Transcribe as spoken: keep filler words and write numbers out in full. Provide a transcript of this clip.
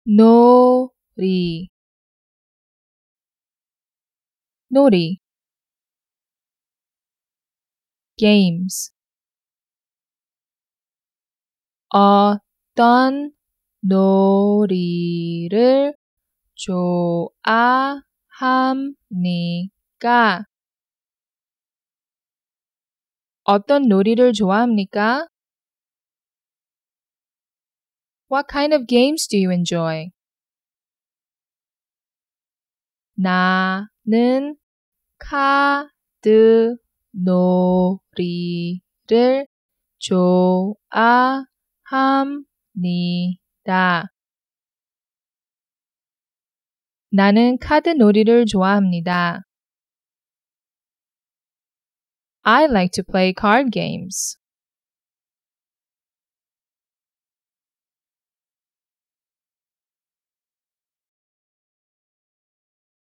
놀이 놀이 games 어떤 놀이를 좋아합니까? 어떤 놀이를 좋아합니까? What kind of games do you enjoy? 나는 카드 놀이를 좋아합니다. 나는 카드 놀이를 좋아합니다. I like to play card games.